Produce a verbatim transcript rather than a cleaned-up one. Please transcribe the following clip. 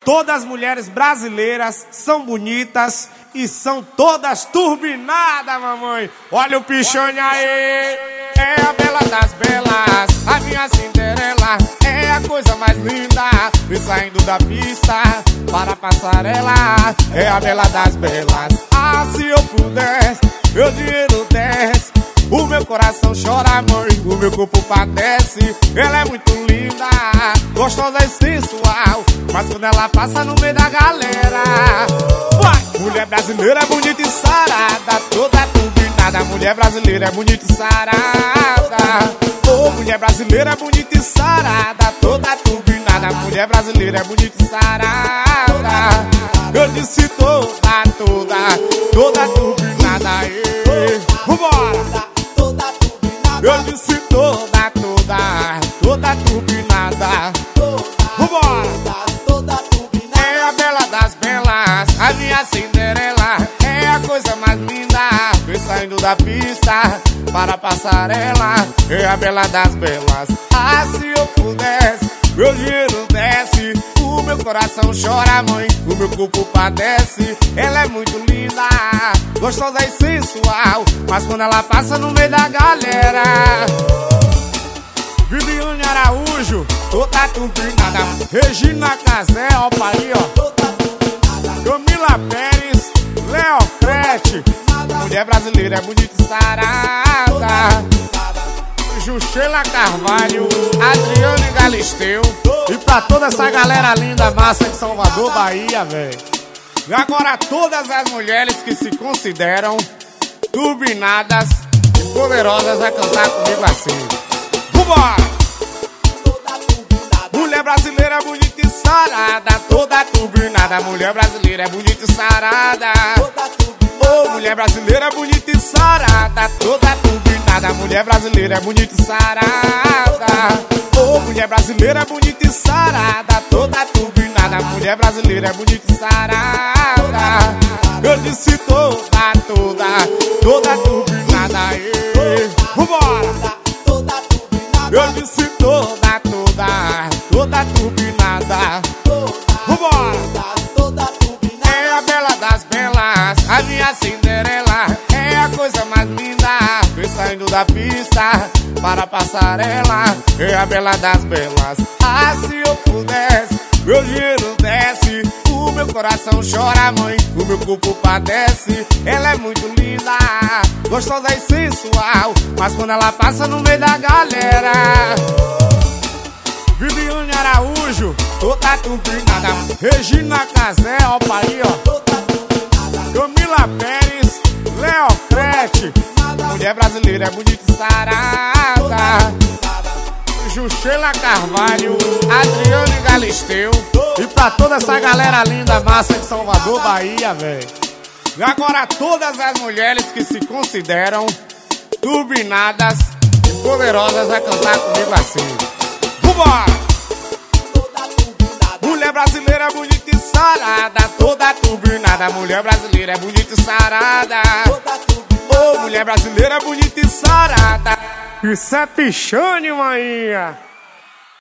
todas as mulheres brasileiras são bonitas e são todas turbinadas, mamãe. Olha o pichone aí. É a bela das belas, a minha Cinderela. É a coisa mais linda, e saindo da pista para a passarela. É a bela das belas. Ah, se eu pudesse, meu dinheiro desce, o meu coração chora, mãe, o meu corpo padece. Ela é muito linda, gostosa e sensual, mas quando ela passa no meio da galera, vai! Mulher brasileira é bonita e sarada, toda turbinada. Mulher brasileira é bonita e sarada. Oh, mulher brasileira é bonita e sarada, toda turbinada. Mulher brasileira é bonita e sarada. Eu disse toda, toda, toda turbinada. Ei, vambora! Eu disse toda, toda, toda turbinada. Vambora! É a bela das belas, a minha Cinderela. É a coisa mais linda, vem saindo da pista para a passarela. É a bela das belas. Ah, se eu pudesse, meu dinheiro desce, o meu coração chora, mãe, o meu corpo padece. Ela é muito linda, gostosa e sensual, mas quando ela passa no meio da galera, Viviane Araújo, toda turbinada. Regina Casé, ó aí, ó. Camila Pérez, Leocrete. Mulher brasileira é bonita e sarada. Juxela Carvalho, Adriane Galisteu. E pra toda essa galera linda, massa de Salvador, Bahia, velho. E agora todas as mulheres que se consideram turbinadas e poderosas vai cantar comigo assim. Vambora! Mulher brasileira é bonita e sarada, toda turbinada. Mulher brasileira é bonita e sarada. Oh, mulher brasileira é bonita e sarada, toda turbinada. Mulher brasileira é bonita e sarada. Oh, mulher brasileira é bonita e sarada, toda turbinada. Mulher brasileira é bonita e sarada. Eu disse toda, toda, toda turbinada. Ei, vambora! Eu disse toda, toda, toda turbinada. Vambora! É a bela das belas, a minha Cinderela. É a coisa mais linda, vem saindo da pista para a passarela. É a bela das belas. Ah, se eu pudesse, meu dinheiro desce, o meu coração chora, mãe, o meu corpo padece. Ela é muito linda, gostosa e sensual, mas quando ela passa no meio da galera, Viviane Araújo, toda turbinada. Regina Casé, ó aí, ó. Camila Pérez, Leocrete. Mulher brasileira é bonita e sarada. Juxela Carvalho, Adriane Galisteu. E pra toda essa galera linda, massa de Salvador, Bahia, velho. E agora todas as mulheres que se consideram turbinadas e poderosas vai cantar comigo assim. Vambora! Mulher brasileira é bonita e sarada, toda turbinada. Mulher brasileira é bonita e sarada. Oh, mulher brasileira é bonita e sarada. Isso é pichone, maninha.